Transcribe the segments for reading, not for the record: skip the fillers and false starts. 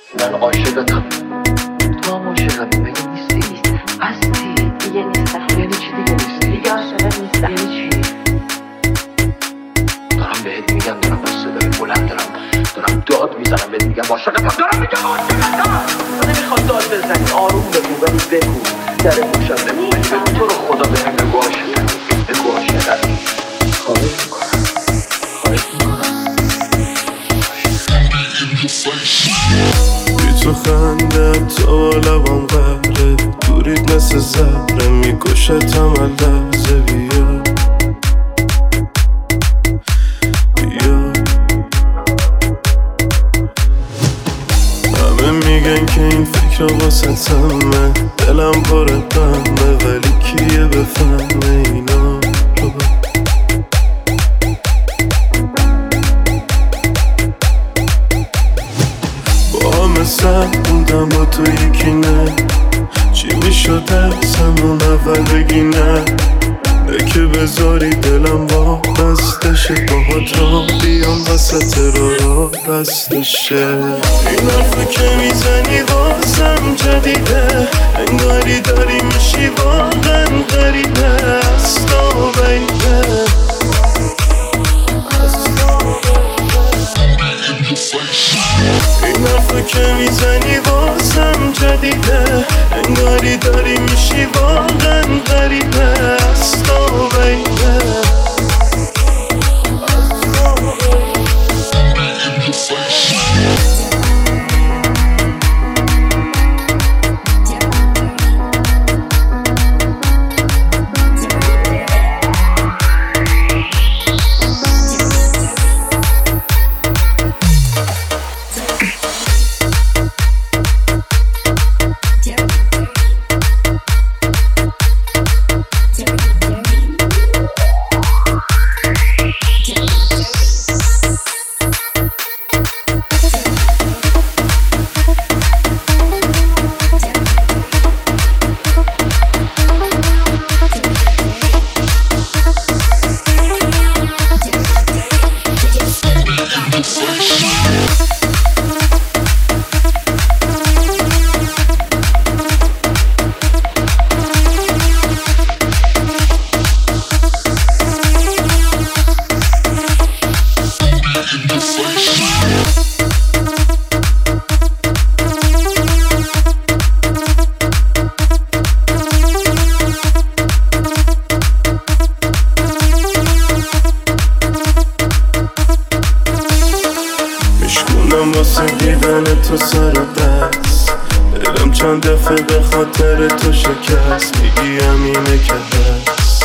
من عاشقتم، تو هم عاشقمی. مگه نیستی؟ هستی دیگه نیستم. یعنی چی دیگه نیستی؟ دیگه عاشقت نیستم. یعنی چی؟ دارم بهت میگم، دارم با صدای بلند دارم داد میزنم بهت میگم عاشقتم، دارم میگم عاشقتم. تو نمیخواد داد بزنی، آروم بگو، ولی بگو در گوشم بگو، بگو تو رو خدا بهم بگو عاشقتم، بگو عاشقتم. خواهش میکنم، خواهش میکنم. بی تو خنده تو لبام قهره، دورید مثل زهره میکشتم اللحظه. بیا بیا، همه میگن که این فکر واسه تمه، دلم پر غمه ولی کیه بفهمه اینا رو. با همه سر بودم با تو یکی نه، چی میشده زمان اول بگی نه، که بذاری دلم با بستشه، باهات را بیام وسط را بستشه. این حرفو که میزنی واسم جدیده، انگاری داری میشی واقعا غریبه. استا بیده این حرفو که میزنی واسم جدیده، انگاری داری میشی واقعا غریبه. استا بیده واسه دیدن تو سر و دست، دلم چند دفعه به خاطر تو شکست. میگی همینه که هست،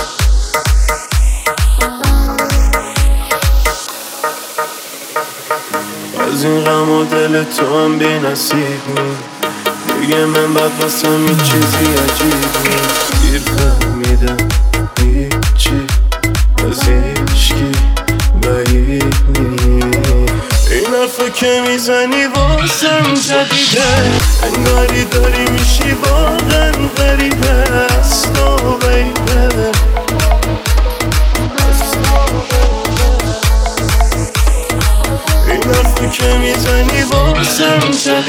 از این غم و دل تو هم بی نصیب نیست. دیگه من بد واسم هیچ چیزی عجیب نیست. دیر فهمیدم هیچی از هیچکی بعید نیست. این حرفو که میزنی واسم جدیده، انگاری داری میشی واقعا غریبه. استا بیده این حرفو که میزنی واسم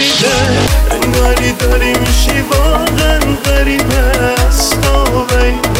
جدیده، انگاری داری میشی واقعا غریبه. استا بیده